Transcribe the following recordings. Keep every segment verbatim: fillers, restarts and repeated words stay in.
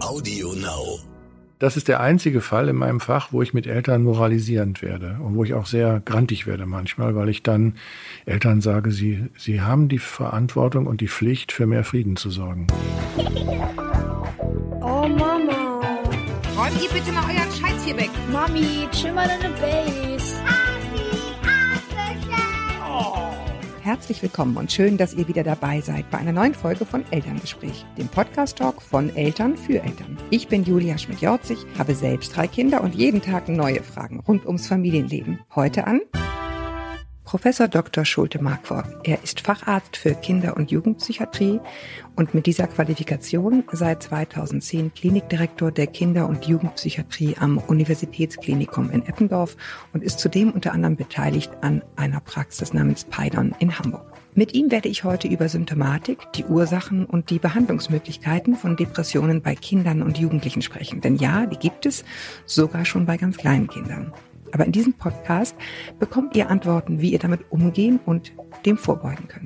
Audio Now. Das ist der einzige Fall in meinem Fach, wo ich mit Eltern moralisierend werde und wo ich auch sehr grantig werde manchmal, weil ich dann Eltern sage, sie, sie haben die Verantwortung und die Pflicht, für mehr Frieden zu sorgen. Oh Mama. Räumt ihr bitte mal euren Scheiß hier weg. Mami, chill mal deine Base. Herzlich willkommen und schön, dass ihr wieder dabei seid bei einer neuen Folge von Elterngespräch, dem Podcast-Talk von Eltern für Eltern. Ich bin Julia Schmidt-Jorzig, habe selbst drei Kinder und jeden Tag neue Fragen rund ums Familienleben. Heute an Professor Doktor Schulte-Markwort. Er ist Facharzt für Kinder- und Jugendpsychiatrie und mit dieser Qualifikation seit zweitausendzehn Klinikdirektor der Kinder- und Jugendpsychiatrie am Universitätsklinikum in Eppendorf und ist zudem unter anderem beteiligt an einer Praxis namens Peidon in Hamburg. Mit ihm werde ich heute über Symptomatik, die Ursachen und die Behandlungsmöglichkeiten von Depressionen bei Kindern und Jugendlichen sprechen. Denn ja, die gibt es, sogar schon bei ganz kleinen Kindern. Aber in diesem Podcast bekommt ihr Antworten, wie ihr damit umgehen und dem vorbeugen könnt.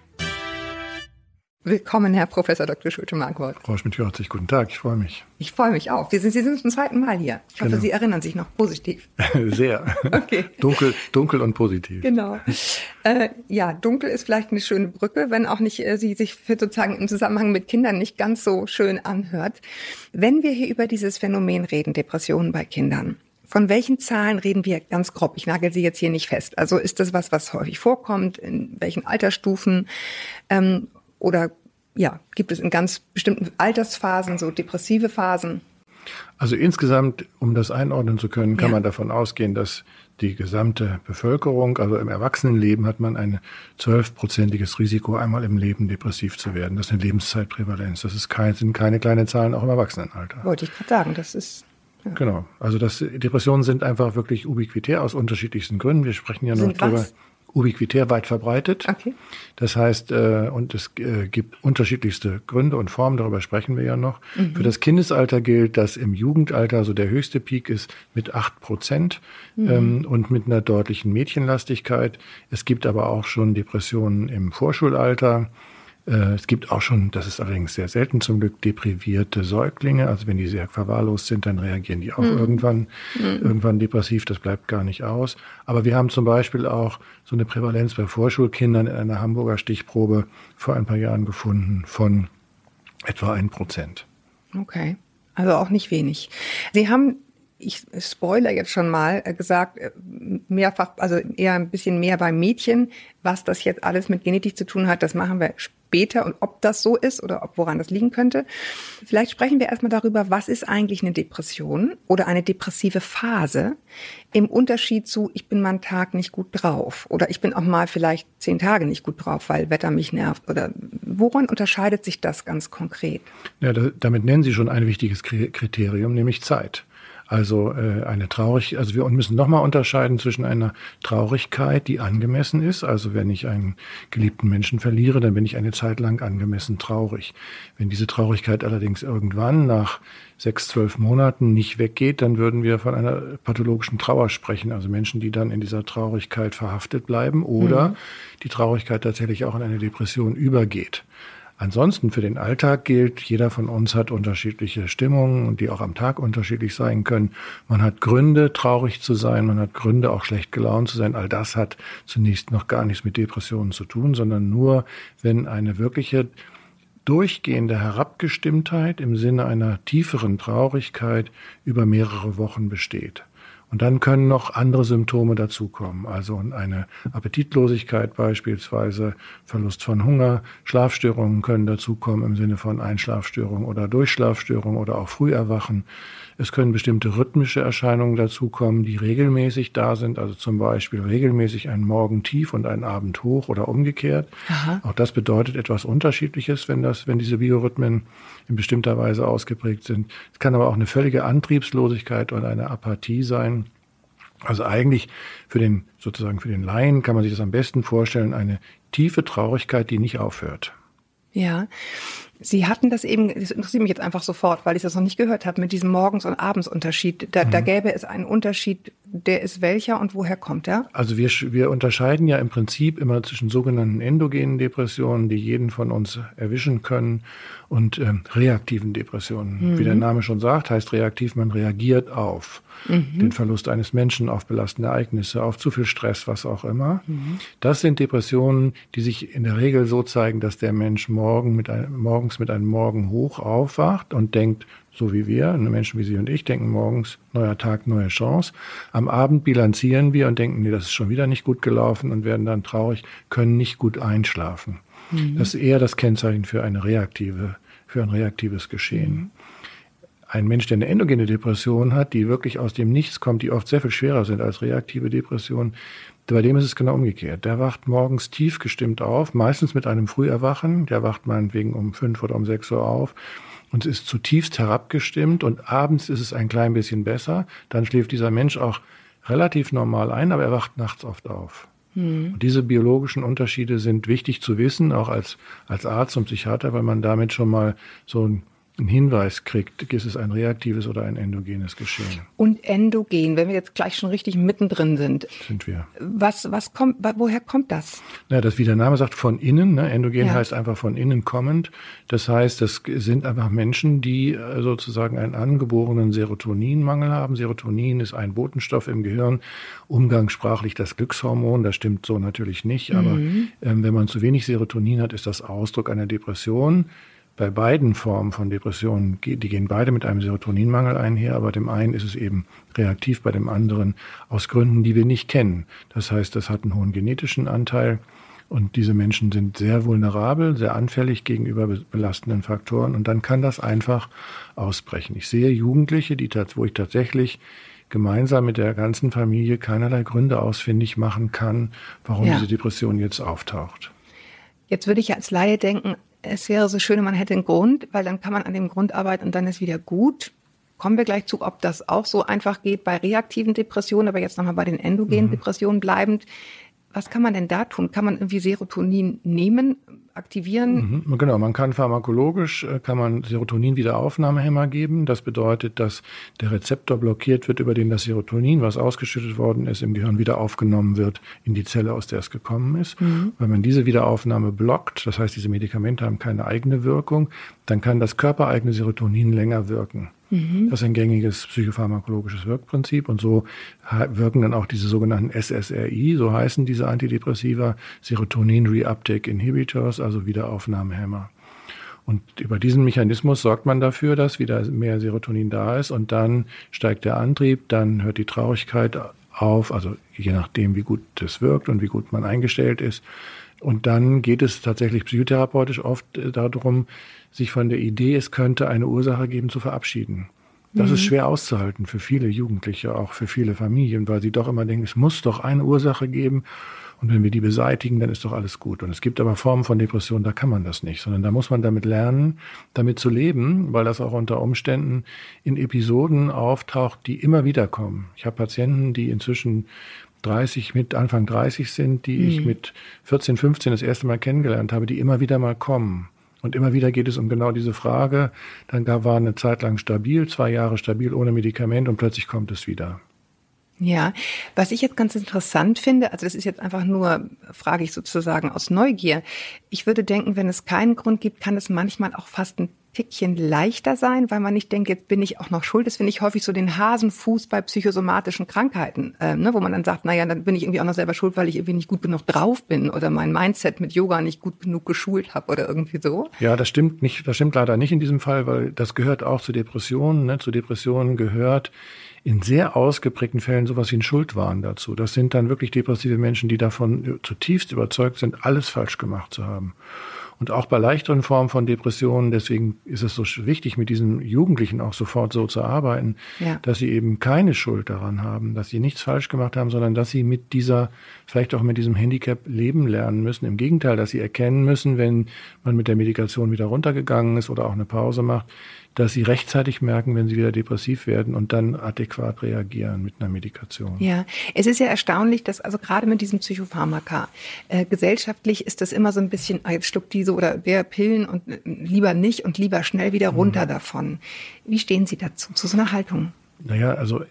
Willkommen, Herr Professor Doktor Schulte-Markwort. Frau Schmidt-Jorzig, guten Tag, ich freue mich. Ich freue mich auch. Wir sind, Sie sind zum zweiten Mal hier. Ich hoffe, Genau. Sie erinnern sich noch positiv. Sehr. Okay. Dunkel, dunkel und positiv. Genau. Äh, ja, dunkel ist vielleicht eine schöne Brücke, wenn auch nicht äh, sie sich für sozusagen im Zusammenhang mit Kindern nicht ganz so schön anhört. Wenn wir hier über dieses Phänomen reden, Depressionen bei Kindern, von welchen Zahlen reden wir ganz grob? Ich nagel sie jetzt hier nicht fest. Also ist das was, was häufig vorkommt? In welchen Altersstufen? Ähm, oder ja, gibt es in ganz bestimmten Altersphasen so depressive Phasen? Also insgesamt, um das einordnen zu können, kann Ja. man davon ausgehen, dass die gesamte Bevölkerung, also im Erwachsenenleben hat man ein zwölfprozentiges Risiko, einmal im Leben depressiv zu werden. Das ist eine Lebenszeitprävalenz. Das ist kein, sind keine kleinen Zahlen, auch im Erwachsenenalter. Wollte ich gerade sagen, das ist... Ja. Genau. Also das, Depressionen sind einfach wirklich ubiquitär aus unterschiedlichsten Gründen. Wir sprechen ja noch Sind drüber. was? Ubiquitär, weit verbreitet. Okay. Das heißt, äh, und es äh, gibt unterschiedlichste Gründe und Formen, darüber sprechen wir ja noch. Mhm. Für das Kindesalter gilt, dass im Jugendalter, also der höchste Peak ist mit acht Prozent mhm. ähm, und mit einer deutlichen Mädchenlastigkeit. Es gibt aber auch schon Depressionen im Vorschulalter. Es gibt auch schon, das ist allerdings sehr selten zum Glück, deprivierte Säuglinge. Also wenn die sehr verwahrlost sind, dann reagieren die auch mhm. irgendwann, mhm. irgendwann depressiv. Das bleibt gar nicht aus. Aber wir haben zum Beispiel auch so eine Prävalenz bei Vorschulkindern in einer Hamburger Stichprobe vor ein paar Jahren gefunden von etwa ein Prozent. Okay, also auch nicht wenig. Sie haben, ich spoiler jetzt schon mal, gesagt, mehrfach, also eher ein bisschen mehr bei Mädchen. Was das jetzt alles mit Genetik zu tun hat, das machen wir später und ob das so ist oder ob woran das liegen könnte. Vielleicht sprechen wir erstmal darüber, was ist eigentlich eine Depression oder eine depressive Phase im Unterschied zu, ich bin mal einen Tag nicht gut drauf oder ich bin auch mal vielleicht zehn Tage nicht gut drauf, weil Wetter mich nervt oder woran unterscheidet sich das ganz konkret? Ja, da, damit nennen Sie schon ein wichtiges Kriterium, nämlich Zeit. Also äh, eine Traurig, also wir müssen nochmal unterscheiden zwischen einer Traurigkeit, die angemessen ist. Also wenn ich einen geliebten Menschen verliere, dann bin ich eine Zeit lang angemessen traurig. Wenn diese Traurigkeit allerdings irgendwann nach sechs, zwölf Monaten nicht weggeht, dann würden wir von einer pathologischen Trauer sprechen. Also Menschen, die dann in dieser Traurigkeit verhaftet bleiben oder mhm. die Traurigkeit tatsächlich auch in eine Depression übergeht. Ansonsten für den Alltag gilt, jeder von uns hat unterschiedliche Stimmungen, die auch am Tag unterschiedlich sein können. Man hat Gründe, traurig zu sein, man hat Gründe, auch schlecht gelaunt zu sein. All das hat zunächst noch gar nichts mit Depressionen zu tun, sondern nur, wenn eine wirkliche durchgehende Herabgestimmtheit im Sinne einer tieferen Traurigkeit über mehrere Wochen besteht. Und dann können noch andere Symptome dazukommen, also eine Appetitlosigkeit beispielsweise, Verlust von Hunger, Schlafstörungen können dazukommen im Sinne von Einschlafstörungen oder Durchschlafstörungen oder auch Früherwachen. Es können bestimmte rhythmische Erscheinungen dazukommen, die regelmäßig da sind, also zum Beispiel regelmäßig ein Morgen tief und ein Abend hoch oder umgekehrt. Aha. Auch das bedeutet etwas Unterschiedliches, wenn das, wenn diese Biorhythmen in bestimmter Weise ausgeprägt sind. Es kann aber auch eine völlige Antriebslosigkeit oder eine Apathie sein. Also eigentlich für den, sozusagen für den Laien kann man sich das am besten vorstellen, eine tiefe Traurigkeit, die nicht aufhört. Ja, Sie hatten das eben, das interessiert mich jetzt einfach sofort, weil ich das noch nicht gehört habe, mit diesem Morgens- und Abendsunterschied. Da, mhm. da gäbe es einen Unterschied der ist welcher und woher kommt er? Also wir, wir unterscheiden ja im Prinzip immer zwischen sogenannten endogenen Depressionen, die jeden von uns erwischen können, und ähm, reaktiven Depressionen. Mhm. Wie der Name schon sagt, heißt reaktiv, man reagiert auf mhm. den Verlust eines Menschen, auf belastende Ereignisse, auf zu viel Stress, was auch immer. Mhm. Das sind Depressionen, die sich in der Regel so zeigen, dass der Mensch morgen mit einem, morgens mit einem Morgenhoch aufwacht und denkt, so wie wir, Menschen wie Sie und ich, denken morgens, neuer Tag, neue Chance. Am Abend bilanzieren wir und denken, nee, das ist schon wieder nicht gut gelaufen, und werden dann traurig, können nicht gut einschlafen. Mhm. Das ist eher das Kennzeichen für eine reaktive, für ein reaktives Geschehen. Mhm. Ein Mensch, der eine endogene Depression hat, die wirklich aus dem Nichts kommt, die oft sehr viel schwerer sind als reaktive Depressionen, bei dem ist es genau umgekehrt. Der wacht morgens tief gestimmt auf, meistens mit einem Früherwachen. Der wacht meinetwegen um fünf oder um sechs Uhr auf und ist zutiefst herabgestimmt, und abends ist es ein klein bisschen besser. Dann schläft dieser Mensch auch relativ normal ein, aber er wacht nachts oft auf. Hm. Und diese biologischen Unterschiede sind wichtig zu wissen, auch als, als Arzt und Psychiater, weil man damit schon mal so ein einen Hinweis kriegt, ist es ein reaktives oder ein endogenes Geschehen. Und endogen, wenn wir jetzt gleich schon richtig mittendrin sind. Sind wir. Was, was kommt, woher kommt das? Na, das, wie der Name sagt, von innen. Ne? Endogen ja. heißt einfach von innen kommend. Das heißt, das sind einfach Menschen, die sozusagen einen angeborenen Serotoninmangel haben. Serotonin ist ein Botenstoff im Gehirn, umgangssprachlich das Glückshormon. Das stimmt so natürlich nicht. Aber mhm. ähm, wenn man zu wenig Serotonin hat, ist das Ausdruck einer Depression. Bei beiden Formen von Depressionen, die gehen beide mit einem Serotoninmangel einher, aber dem einen ist es eben reaktiv, bei dem anderen aus Gründen, die wir nicht kennen. Das heißt, das hat einen hohen genetischen Anteil, und diese Menschen sind sehr vulnerabel, sehr anfällig gegenüber belastenden Faktoren, und dann kann das einfach ausbrechen. Ich sehe Jugendliche, die, wo ich tatsächlich gemeinsam mit der ganzen Familie keinerlei Gründe ausfindig machen kann, warum ja. diese Depression jetzt auftaucht. Jetzt würde ich als Laie denken, es wäre so schön, man hätte einen Grund, weil dann kann man an dem Grund arbeiten und dann ist wieder gut. Kommen wir gleich zu, ob das auch so einfach geht bei reaktiven Depressionen, aber jetzt nochmal bei den endogenen mhm. Depressionen bleibend. Was kann man denn da tun? Kann man irgendwie Serotonin nehmen, aktivieren? Mhm, genau, man kann pharmakologisch, kann man Serotonin-Wiederaufnahmehemmer geben. Das bedeutet, dass der Rezeptor blockiert wird, über den das Serotonin, was ausgeschüttet worden ist, im Gehirn wieder aufgenommen wird in die Zelle, aus der es gekommen ist. Mhm. Wenn man diese Wiederaufnahme blockt, das heißt, diese Medikamente haben keine eigene Wirkung, dann kann das körpereigene Serotonin länger wirken. Mhm. Das ist ein gängiges psychopharmakologisches Wirkprinzip, und so wirken dann auch diese sogenannten S S R I, so heißen diese Antidepressiva, Serotonin Reuptake Inhibitors, also Wiederaufnahmehemmer. Und über diesen Mechanismus sorgt man dafür, dass wieder mehr Serotonin da ist, und dann steigt der Antrieb, dann hört die Traurigkeit auf, also je nachdem, wie gut das wirkt und wie gut man eingestellt ist. Und dann geht es tatsächlich psychotherapeutisch oft darum, sich von der Idee, es könnte eine Ursache geben, zu verabschieden. Das mhm. ist schwer auszuhalten für viele Jugendliche, auch für viele Familien, weil sie doch immer denken, es muss doch eine Ursache geben, und wenn wir die beseitigen, dann ist doch alles gut. Und es gibt aber Formen von Depressionen, da kann man das nicht, sondern da muss man damit lernen, damit zu leben, weil das auch unter Umständen in Episoden auftaucht, die immer wieder kommen. Ich habe Patienten, die inzwischen dreißig, mit Anfang dreißig sind, die mhm. ich mit vierzehn, fünfzehn das erste Mal kennengelernt habe, die immer wieder mal kommen. Und immer wieder geht es um genau diese Frage. Dann war eine Zeit lang stabil, zwei Jahre stabil ohne Medikament, und plötzlich kommt es wieder. Ja, was ich jetzt ganz interessant finde, also das ist jetzt einfach nur, frage ich sozusagen aus Neugier. Ich würde denken, wenn es keinen Grund gibt, kann es manchmal auch fast ein Tickchen leichter sein, weil man nicht denkt, jetzt bin ich auch noch schuld. Das finde ich häufig so den Hasenfuß bei psychosomatischen Krankheiten, äh, ne, wo man dann sagt, naja, dann bin ich irgendwie auch noch selber schuld, weil ich irgendwie nicht gut genug drauf bin oder mein Mindset mit Yoga nicht gut genug geschult habe oder irgendwie so. Ja, das stimmt nicht, das stimmt leider nicht in diesem Fall, weil das gehört auch zu Depressionen. Ne? Zu Depressionen gehört in sehr ausgeprägten Fällen sowas wie ein Schuldwahn dazu. Das sind dann wirklich depressive Menschen, die davon zutiefst überzeugt sind, alles falsch gemacht zu haben. Und auch bei leichteren Formen von Depressionen, deswegen ist es so wichtig, mit diesen Jugendlichen auch sofort so zu arbeiten, ja. dass sie eben keine Schuld daran haben, dass sie nichts falsch gemacht haben, sondern dass sie mit dieser, vielleicht auch mit diesem Handicap leben lernen müssen. Im Gegenteil, dass sie erkennen müssen, wenn man mit der Medikation wieder runtergegangen ist oder auch eine Pause macht, dass sie rechtzeitig merken, wenn sie wieder depressiv werden, und dann adäquat reagieren mit einer Medikation. Ja, es ist ja erstaunlich, dass also gerade mit diesem Psychopharmaka, äh, gesellschaftlich ist das immer so ein bisschen, ah, jetzt schluckt diese oder der Pillen und äh, lieber nicht und lieber schnell wieder runter mhm. davon. Wie stehen Sie dazu, zu so einer Haltung? Naja, also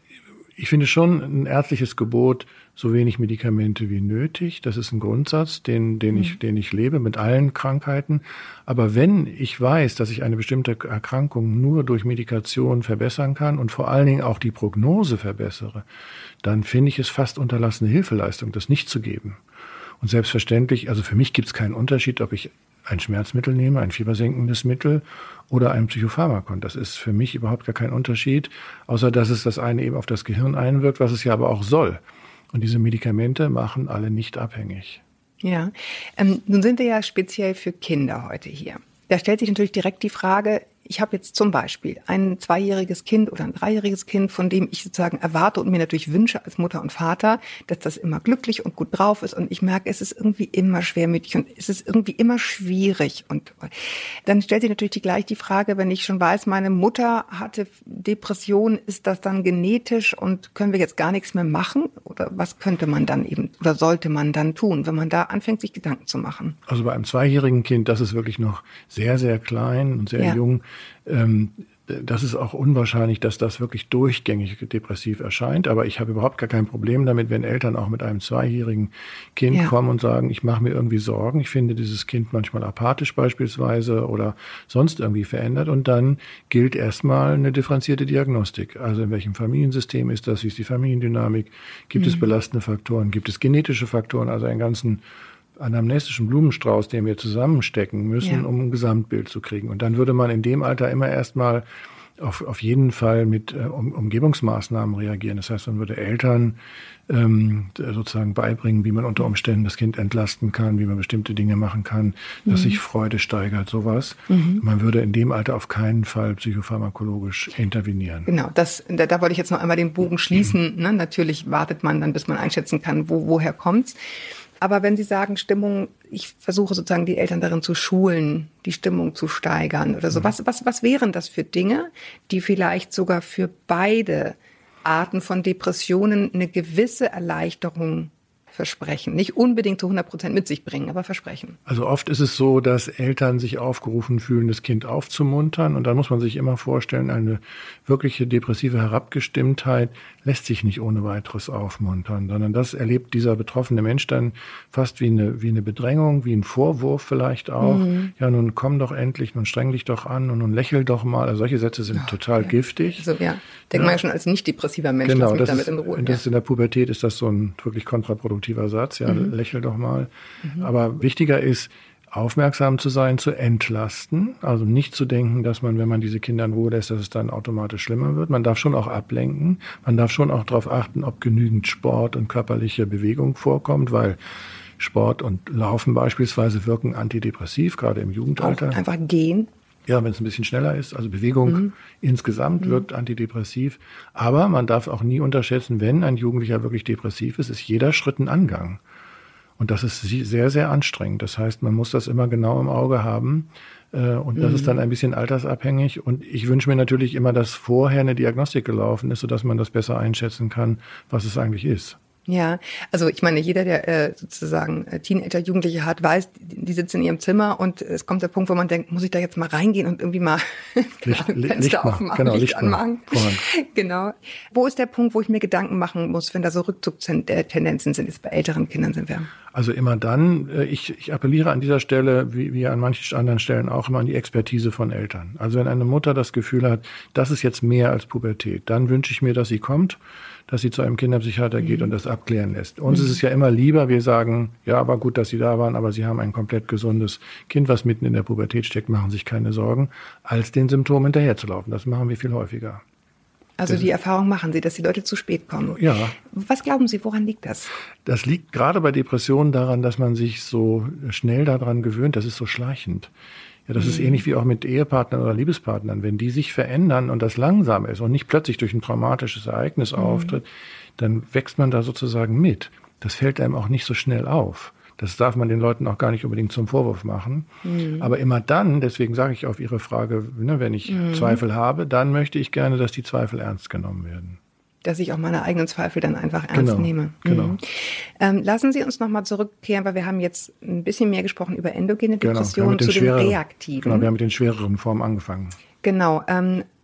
ich finde schon ein ärztliches Gebot, so wenig Medikamente wie nötig. Das ist ein Grundsatz, den, den ich, den ich lebe mit allen Krankheiten. Aber wenn ich weiß, dass ich eine bestimmte Erkrankung nur durch Medikation verbessern kann und vor allen Dingen auch die Prognose verbessere, dann finde ich es fast unterlassene Hilfeleistung, das nicht zu geben. Und selbstverständlich, also für mich gibt es keinen Unterschied, ob ich ein Schmerzmittel nehme, ein fiebersenkendes Mittel oder ein Psychopharmakon. Das ist für mich überhaupt gar kein Unterschied, außer dass es das eine eben auf das Gehirn einwirkt, was es ja aber auch soll. Und diese Medikamente machen alle nicht abhängig. Ja, ähm, nun sind wir ja speziell für Kinder heute hier. Da stellt sich natürlich direkt die Frage, ich habe jetzt zum Beispiel ein zweijähriges Kind oder ein dreijähriges Kind, von dem ich sozusagen erwarte und mir natürlich wünsche als Mutter und Vater, dass das immer glücklich und gut drauf ist. Und ich merke, es ist irgendwie immer schwermütig und es ist irgendwie immer schwierig. Und dann stellt sich natürlich die, gleich die Frage, wenn ich schon weiß, meine Mutter hatte Depression, ist das dann genetisch und können wir jetzt gar nichts mehr machen? Oder was könnte man dann eben oder sollte man dann tun, wenn man da anfängt, sich Gedanken zu machen? Also bei einem zweijährigen Kind, das ist wirklich noch sehr, sehr klein und sehr ja. jung. Ähm, das ist auch unwahrscheinlich, dass das wirklich durchgängig depressiv erscheint. Aber ich habe überhaupt gar kein Problem damit, wenn Eltern auch mit einem zweijährigen Kind ja. kommen und sagen, ich mache mir irgendwie Sorgen. Ich finde dieses Kind manchmal apathisch beispielsweise oder sonst irgendwie verändert. Und dann gilt erstmal eine differenzierte Diagnostik. Also in welchem Familiensystem ist das? Wie ist die Familiendynamik? Gibt mhm. es belastende Faktoren? Gibt es genetische Faktoren? Also einen ganzen anamnestischen Blumenstrauß, den wir zusammenstecken müssen, ja. um ein Gesamtbild zu kriegen. Und dann würde man in dem Alter immer erstmal auf, auf jeden Fall mit äh, um, Umgebungsmaßnahmen reagieren. Das heißt, man würde Eltern ähm, sozusagen beibringen, wie man unter Umständen das Kind entlasten kann, wie man bestimmte Dinge machen kann, dass mhm. sich Freude steigert, sowas. Mhm. Man würde in dem Alter auf keinen Fall psychopharmakologisch intervenieren. Genau, das, da, da wollte ich jetzt noch einmal den Bogen schließen. Mhm. Ne? Natürlich wartet man dann, bis man einschätzen kann, wo, woher kommt's. Aber wenn Sie sagen Stimmung, ich versuche sozusagen die Eltern darin zu schulen, die Stimmung zu steigern oder so. Mhm. Was, was, was wären das für Dinge, die vielleicht sogar für beide Arten von Depressionen eine gewisse Erleichterung versprechen? Nicht unbedingt zu hundert Prozent mit sich bringen, aber versprechen. Also oft ist es so, dass Eltern sich aufgerufen fühlen, das Kind aufzumuntern. Und da muss man sich immer vorstellen, eine wirkliche depressive Herabgestimmtheit lässt sich nicht ohne weiteres aufmuntern, sondern das erlebt dieser betroffene Mensch dann fast wie eine, wie eine Bedrängung, wie ein Vorwurf vielleicht auch. Mhm. Ja, nun komm doch endlich, nun streng dich doch an und nun lächel doch mal. Also solche Sätze sind oh, total ja. giftig. Also ja, denkt ja. man ja schon als nicht depressiver Mensch, genau, lass mich das damit ist, in Ruhe. Das ja. in der Pubertät ist das so ein wirklich kontraproduktiver Satz. Ja, mhm. lächel doch mal. Mhm. Aber wichtiger ist, aufmerksam zu sein, zu entlasten. Also nicht zu denken, dass man, wenn man diese Kinder in Ruhe lässt, dass es dann automatisch schlimmer wird. Man darf schon auch ablenken. Man darf schon auch darauf achten, ob genügend Sport und körperliche Bewegung vorkommt, weil Sport und Laufen beispielsweise wirken antidepressiv, gerade im Jugendalter. Auch einfach gehen. Ja, wenn es ein bisschen schneller ist. Also Bewegung mhm. insgesamt mhm. wirkt antidepressiv. Aber man darf auch nie unterschätzen, wenn ein Jugendlicher wirklich depressiv ist, ist jeder Schritt ein Angang. Und das ist sehr, sehr anstrengend. Das heißt, man muss das immer genau im Auge haben. Und das mhm. ist dann ein bisschen altersabhängig. Und ich wünsche mir natürlich immer, dass vorher eine Diagnostik gelaufen ist, sodass man das besser einschätzen kann, was es eigentlich ist. Ja, also ich meine, jeder, der äh, sozusagen äh, Teenager, Jugendliche hat, weiß, die, die sitzen in ihrem Zimmer und es kommt der Punkt, wo man denkt, muss ich da jetzt mal reingehen und irgendwie mal Licht, Fenster Licht aufmachen, genau, Licht, Licht anmachen. Genau. Wo ist der Punkt, wo ich mir Gedanken machen muss, wenn da so Rückzugstendenzen sind? Jetzt bei älteren Kindern sind wir. Also immer dann, ich, ich appelliere an dieser Stelle, wie, wie an manchen anderen Stellen auch, immer an die Expertise von Eltern. Also wenn eine Mutter das Gefühl hat, das ist jetzt mehr als Pubertät, dann wünsche ich mir, dass sie kommt, dass sie zu einem Kinderpsychiater geht mhm. und das abklären lässt. Uns mhm. ist es ja immer lieber, wir sagen, ja, aber gut, dass Sie da waren, aber Sie haben ein komplett gesundes Kind, was mitten in der Pubertät steckt, machen sich keine Sorgen, als den Symptomen hinterherzulaufen. Das machen wir viel häufiger. Also die Erfahrung machen Sie, dass die Leute zu spät kommen. Ja. Was glauben Sie, woran liegt das? Das liegt gerade bei Depressionen daran, dass man sich so schnell daran gewöhnt, das ist so schleichend. Ja, das mhm. ist ähnlich wie auch mit Ehepartnern oder Liebespartnern. Wenn die sich verändern und das langsam ist und nicht plötzlich durch ein traumatisches Ereignis mhm. auftritt, dann wächst man da sozusagen mit. Das fällt einem auch nicht so schnell auf. Das darf man den Leuten auch gar nicht unbedingt zum Vorwurf machen. Mhm. Aber immer dann, deswegen sage ich auf Ihre Frage, ne, wenn ich mhm. Zweifel habe, dann möchte ich gerne, dass die Zweifel ernst genommen werden. Dass ich auch meine eigenen Zweifel dann einfach ernst genau, nehme. Genau. Mhm. Ähm, lassen Sie uns nochmal zurückkehren, weil wir haben jetzt ein bisschen mehr gesprochen über endogene Depressionen, genau, zu den reaktiven. Genau, wir haben mit den schwereren Formen angefangen. Genau. Ähm,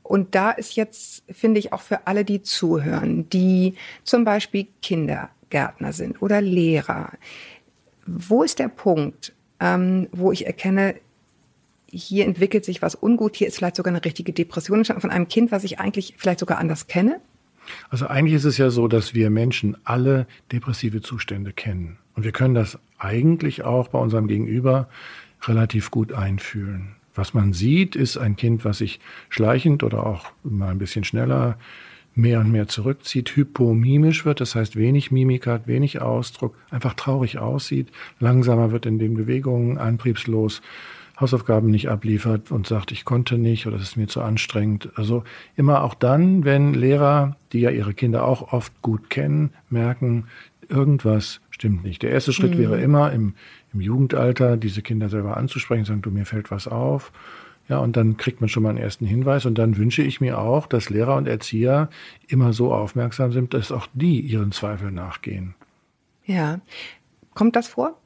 Und da ist jetzt, finde ich, auch für alle, die zuhören, die zum Beispiel Kindergärtner sind oder Lehrer, wo ist der Punkt, ähm, wo ich erkenne, hier entwickelt sich was ungut, hier ist vielleicht sogar eine richtige Depression entstanden von einem Kind, was ich eigentlich vielleicht sogar anders kenne? Also eigentlich ist es ja so, dass wir Menschen alle depressive Zustände kennen. Und wir können das eigentlich auch bei unserem Gegenüber relativ gut einfühlen. Was man sieht, ist ein Kind, was sich schleichend oder auch mal ein bisschen schneller mehr und mehr zurückzieht, hypomimisch wird, das heißt wenig Mimik hat, wenig Ausdruck, einfach traurig aussieht, langsamer wird in den Bewegungen, antriebslos, Hausaufgaben nicht abliefert und sagt, ich konnte nicht oder es ist mir zu anstrengend. Also immer auch dann, wenn Lehrer, die ja ihre Kinder auch oft gut kennen, merken, irgendwas stimmt nicht. Der erste Schritt mhm. wäre immer im, im Jugendalter, diese Kinder selber anzusprechen, sagen, du, mir fällt was auf. Ja, und dann kriegt man schon mal einen ersten Hinweis. Und dann wünsche ich mir auch, dass Lehrer und Erzieher immer so aufmerksam sind, dass auch die ihren Zweifeln nachgehen. Ja. Kommt das vor?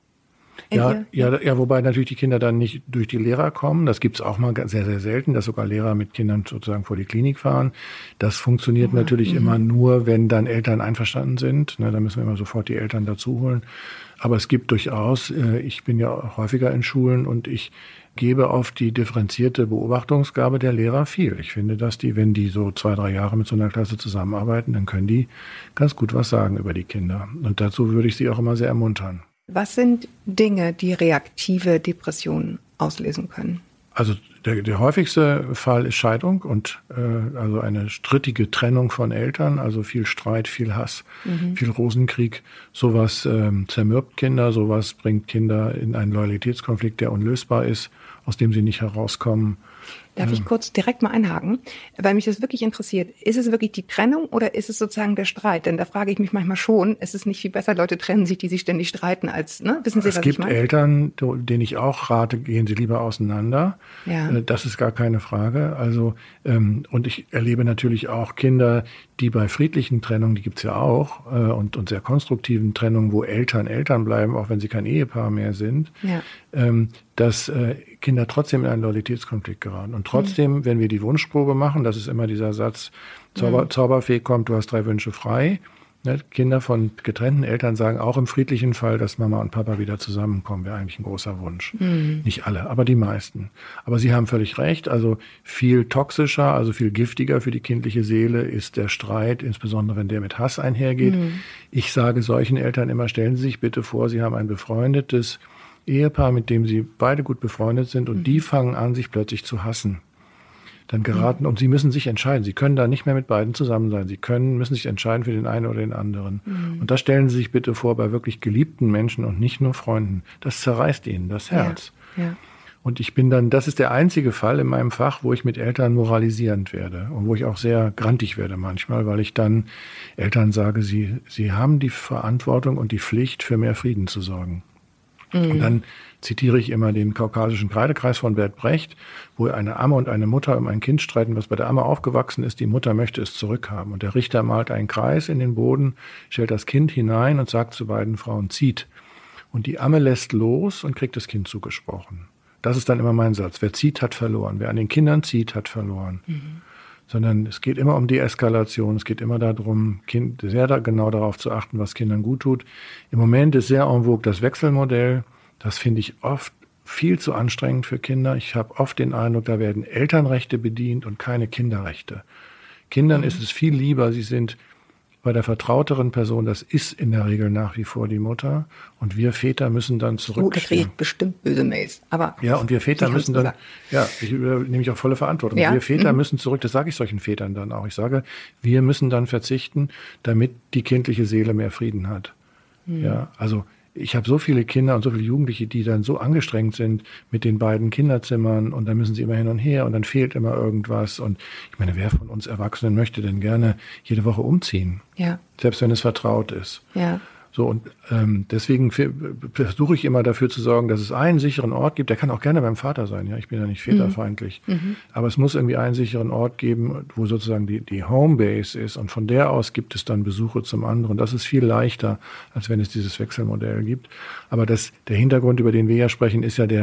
Ja, ja, ja, wobei natürlich die Kinder dann nicht durch die Lehrer kommen. Das gibt's auch mal sehr, sehr selten, dass sogar Lehrer mit Kindern sozusagen vor die Klinik fahren. Das funktioniert mhm. natürlich mhm. immer nur, wenn dann Eltern einverstanden sind. Ne, da müssen wir immer sofort die Eltern dazu holen. Aber es gibt durchaus, äh, ich bin ja auch häufiger in Schulen und ich gebe auf die differenzierte Beobachtungsgabe der Lehrer viel. Ich finde, dass die, wenn die so zwei, drei Jahre mit so einer Klasse zusammenarbeiten, dann können die ganz gut was sagen über die Kinder. Und dazu würde ich sie auch immer sehr ermuntern. Was sind Dinge, die reaktive Depressionen auslösen können? Also der, der häufigste Fall ist Scheidung und äh, also eine strittige Trennung von Eltern, also viel Streit, viel Hass, mhm. viel Rosenkrieg. Sowas ähm, zermürbt Kinder, sowas bringt Kinder in einen Loyalitätskonflikt, der unlösbar ist, aus dem sie nicht herauskommen. Darf ich kurz direkt mal einhaken, weil mich das wirklich interessiert. Ist es wirklich die Trennung oder ist es sozusagen der Streit? Denn da frage ich mich manchmal schon, ist es nicht viel besser, Leute trennen sich, die sich ständig streiten, als, ne? Wissen Sie, was ich meine? Es gibt Eltern, denen ich auch rate, gehen Sie lieber auseinander. Ja. Das ist gar keine Frage. Also, ähm, und ich erlebe natürlich auch Kinder, die bei friedlichen Trennungen, die gibt's ja auch, äh, und, und sehr konstruktiven Trennungen, wo Eltern Eltern bleiben, auch wenn sie kein Ehepaar mehr sind, ja. ähm, dass äh, Kinder trotzdem in einen Loyalitätskonflikt geraten. Und trotzdem, mhm. wenn wir die Wunschprobe machen, das ist immer dieser Satz, Zauber, mhm. Zauberfee kommt, du hast drei Wünsche frei. Ne? Kinder von getrennten Eltern sagen auch im friedlichen Fall, dass Mama und Papa wieder zusammenkommen, wäre eigentlich ein großer Wunsch. Mhm. Nicht alle, aber die meisten. Aber Sie haben völlig recht, also viel toxischer, also viel giftiger für die kindliche Seele ist der Streit, insbesondere wenn der mit Hass einhergeht. Mhm. Ich sage solchen Eltern immer, stellen Sie sich bitte vor, Sie haben ein befreundetes Ehepaar, mit dem Sie beide gut befreundet sind und mhm. die fangen an, sich plötzlich zu hassen. Dann geraten, mhm. und Sie müssen sich entscheiden. Sie können da nicht mehr mit beiden zusammen sein. Sie können, müssen sich entscheiden für den einen oder den anderen. Mhm. Und das stellen Sie sich bitte vor bei wirklich geliebten Menschen und nicht nur Freunden. Das zerreißt Ihnen das Herz. Ja. Ja. Und ich bin dann, das ist der einzige Fall in meinem Fach, wo ich mit Eltern moralisierend werde und wo ich auch sehr grantig werde manchmal, weil ich dann Eltern sage, sie, sie haben die Verantwortung und die Pflicht, für mehr Frieden zu sorgen. Und dann zitiere ich immer den kaukasischen Kreidekreis von Bert Brecht, wo eine Amme und eine Mutter um ein Kind streiten, was bei der Amme aufgewachsen ist. Die Mutter möchte es zurückhaben. Und der Richter malt einen Kreis in den Boden, stellt das Kind hinein und sagt zu beiden Frauen, zieht. Und die Amme lässt los und kriegt das Kind zugesprochen. Das ist dann immer mein Satz. Wer zieht, hat verloren. Wer an den Kindern zieht, hat verloren. Mhm. Sondern es geht immer um Deeskalation, es geht immer darum, kind, sehr da, genau darauf zu achten, was Kindern gut tut. Im Moment ist sehr en vogue das Wechselmodell. Das finde ich oft viel zu anstrengend für Kinder. Ich habe oft den Eindruck, da werden Elternrechte bedient und keine Kinderrechte. Kindern mhm. ist es viel lieber, sie sind bei der vertrauteren Person, das ist in der Regel nach wie vor die Mutter. Und wir Väter müssen dann zurück. Oh, da kriege ich bestimmt böse Mails. Aber ja, und wir Väter müssen dann, ja, ich nehme ich auch volle Verantwortung. Ja? Wir Väter mhm. müssen zurück, das sage ich solchen Vätern dann auch. Ich sage, wir müssen dann verzichten, damit die kindliche Seele mehr Frieden hat. Mhm. Ja, also ich habe so viele Kinder und so viele Jugendliche, die dann so angestrengt sind mit den beiden Kinderzimmern und dann müssen sie immer hin und her und dann fehlt immer irgendwas. Und ich meine, wer von uns Erwachsenen möchte denn gerne jede Woche umziehen? Ja. Selbst wenn es vertraut ist. Ja. So, und ähm, deswegen versuche ich immer dafür zu sorgen, dass es einen sicheren Ort gibt. Der kann auch gerne beim Vater sein, ja. Ich bin ja nicht väterfeindlich. Mhm. Aber es muss irgendwie einen sicheren Ort geben, wo sozusagen die, die Homebase ist. Und von der aus gibt es dann Besuche zum anderen. Das ist viel leichter, als wenn es dieses Wechselmodell gibt. Aber das, der Hintergrund, über den wir ja sprechen, ist ja der,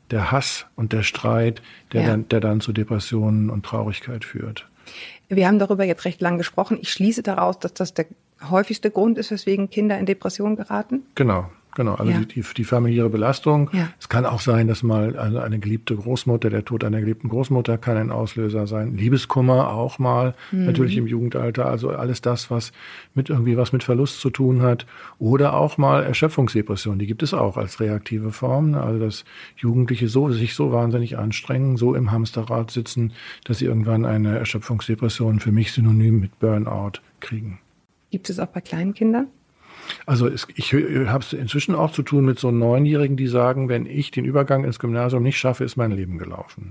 der Hass und der Streit, der, Ja. dann, der dann zu Depressionen und Traurigkeit führt. Wir haben darüber jetzt recht lang gesprochen. Ich schließe daraus, dass das der häufigste Grund ist, weswegen Kinder in Depressionen geraten. Genau, genau. Also Ja. die, die, die familiäre Belastung. Ja. Es kann auch sein, dass mal eine, eine geliebte Großmutter, der Tod einer geliebten Großmutter kann ein Auslöser sein. Liebeskummer auch mal, Mhm. natürlich im Jugendalter. Also alles das, was mit irgendwie was mit Verlust zu tun hat. Oder auch mal Erschöpfungsdepression. Die gibt es auch als reaktive Form. Also dass Jugendliche so, sich so wahnsinnig anstrengen, so im Hamsterrad sitzen, dass sie irgendwann eine Erschöpfungsdepression, für mich synonym mit Burnout, kriegen. Gibt es auch bei kleinen Kindern? Also es, ich habe es inzwischen auch zu tun mit so Neunjährigen, die sagen, wenn ich den Übergang ins Gymnasium nicht schaffe, ist mein Leben gelaufen.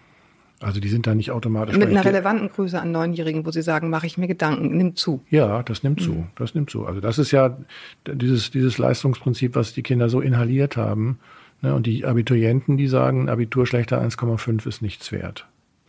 Also die sind da nicht automatisch. Mit einer die, relevanten Größe an Neunjährigen, wo sie sagen, mache ich mir Gedanken, nimm zu. Ja, das nimmt zu. Das nimmt zu. Also das ist ja dieses, dieses Leistungsprinzip, was die Kinder so inhaliert haben. Ne? Und die Abiturienten, die sagen, Abitur schlechter eins Komma fünf ist nichts wert.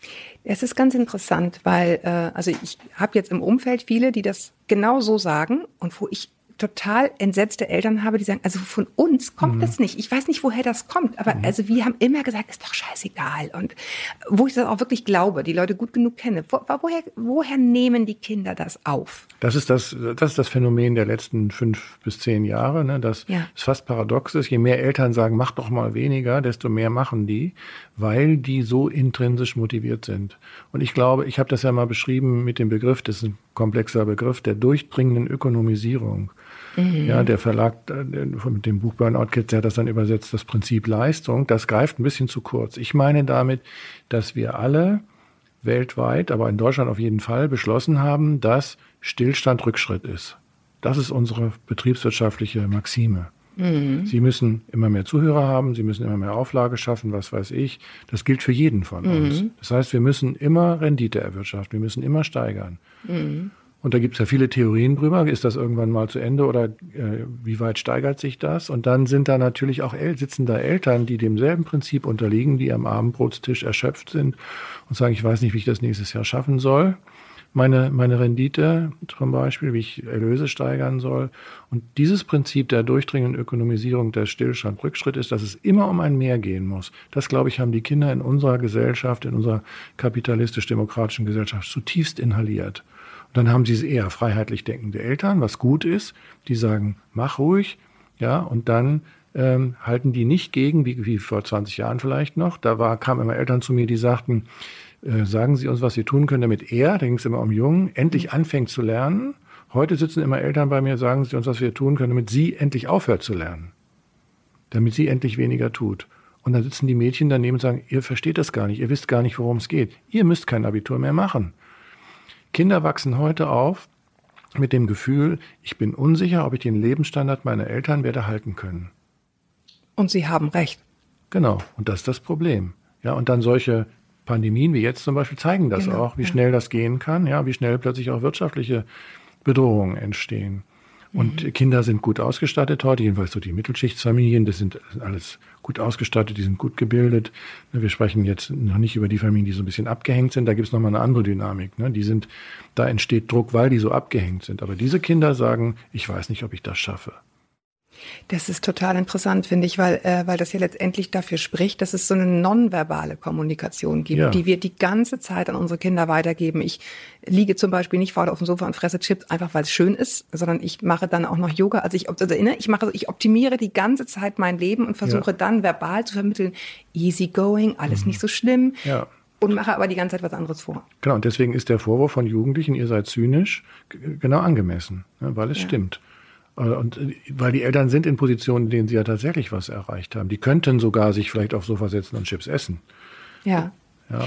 Es ist ganz interessant, weil äh, also ich habe jetzt im Umfeld viele, die das genau so sagen und wo ich total entsetzte Eltern habe, die sagen, also von uns kommt Mhm. das nicht. Ich weiß nicht, woher das kommt, aber also wir haben immer gesagt, ist doch scheißegal. Und wo ich das auch wirklich glaube, die Leute gut genug kenne, wo, woher, woher nehmen die Kinder das auf? Das ist das, das ist das Phänomen der letzten fünf bis zehn Jahre, ne, dass Ja. es fast paradox ist. Je mehr Eltern sagen, mach doch mal weniger, desto mehr machen die, weil die so intrinsisch motiviert sind. Und ich glaube, ich habe das ja mal beschrieben mit dem Begriff, das ist ein komplexer Begriff, der durchdringenden Ökonomisierung. Mhm. Ja, der Verlag äh, mit dem Buch Burnout Kids, der hat das dann übersetzt, das Prinzip Leistung, das greift ein bisschen zu kurz. Ich meine damit, dass wir alle weltweit, aber in Deutschland auf jeden Fall, beschlossen haben, dass Stillstand Rückschritt ist. Das ist unsere betriebswirtschaftliche Maxime. Mhm. Sie müssen immer mehr Zuhörer haben, Sie müssen immer mehr Auflage schaffen, was weiß ich. Das gilt für jeden von Mhm. uns. Das heißt, wir müssen immer Rendite erwirtschaften, wir müssen immer steigern. Mhm. Und da gibt es ja viele Theorien drüber. Ist das irgendwann mal zu Ende oder äh, wie weit steigert sich das? Und dann sind da natürlich auch El- sitzen da Eltern, die demselben Prinzip unterliegen, die am Abendbrotstisch erschöpft sind und sagen, ich weiß nicht, wie ich das nächstes Jahr schaffen soll. Meine, meine Rendite zum Beispiel, wie ich Erlöse steigern soll. Und dieses Prinzip der durchdringenden Ökonomisierung, der Stillstand, Rückschritt ist, dass es immer um ein Mehr gehen muss. Das, glaube ich, haben die Kinder in unserer Gesellschaft, in unserer kapitalistisch-demokratischen Gesellschaft zutiefst inhaliert. Und dann haben sie eher freiheitlich denkende Eltern, was gut ist. Die sagen, mach ruhig, ja, und dann ähm, halten die nicht gegen, wie, wie vor zwanzig Jahren vielleicht noch. Da war, kamen immer Eltern zu mir, die sagten, äh, sagen Sie uns, was Sie tun können, damit er, da ging es immer um Jungen, endlich anfängt zu lernen. Heute sitzen immer Eltern bei mir, sagen Sie uns, was wir tun können, damit sie endlich aufhört zu lernen. Damit sie endlich weniger tut. Und dann sitzen die Mädchen daneben und sagen, ihr versteht das gar nicht, ihr wisst gar nicht, worum es geht. Ihr müsst kein Abitur mehr machen. Kinder wachsen heute auf mit dem Gefühl, ich bin unsicher, ob ich den Lebensstandard meiner Eltern werde halten können. Und sie haben recht. Genau, und das ist das Problem. Ja, und dann solche Pandemien wie jetzt zum Beispiel zeigen das Genau, auch, wie ja. schnell das gehen kann, ja, wie schnell plötzlich auch wirtschaftliche Bedrohungen entstehen. Und mhm. Kinder sind gut ausgestattet heute, jedenfalls so die Mittelschichtsfamilien, das sind, das sind alles gut ausgestattet, die sind gut gebildet. Wir sprechen jetzt noch nicht über die Familien, die so ein bisschen abgehängt sind, da gibt es nochmal eine andere Dynamik. Ne? Die sind, da entsteht Druck, weil die so abgehängt sind. Aber diese Kinder sagen, ich weiß nicht, ob ich das schaffe. Das ist total interessant, finde ich, weil, äh, weil das ja letztendlich dafür spricht, dass es so eine nonverbale Kommunikation gibt, Ja. die wir die ganze Zeit an unsere Kinder weitergeben. Ich liege zum Beispiel nicht faul auf dem Sofa und fresse Chips, einfach weil es schön ist, sondern ich mache dann auch noch Yoga. Also ich, also, ne, ich mache, ich optimiere die ganze Zeit mein Leben und versuche Ja. dann verbal zu vermitteln, easy going, alles Mhm. nicht so schlimm. Ja. Und mache aber die ganze Zeit was anderes vor. Genau, und deswegen ist der Vorwurf von Jugendlichen, ihr seid zynisch, g- genau angemessen, ne, weil es Ja. stimmt. Äh, Und äh, weil die Eltern sind in Positionen, in denen sie ja tatsächlich was erreicht haben. Die könnten sogar sich vielleicht aufs Sofa setzen und Chips essen. Ja. Ja,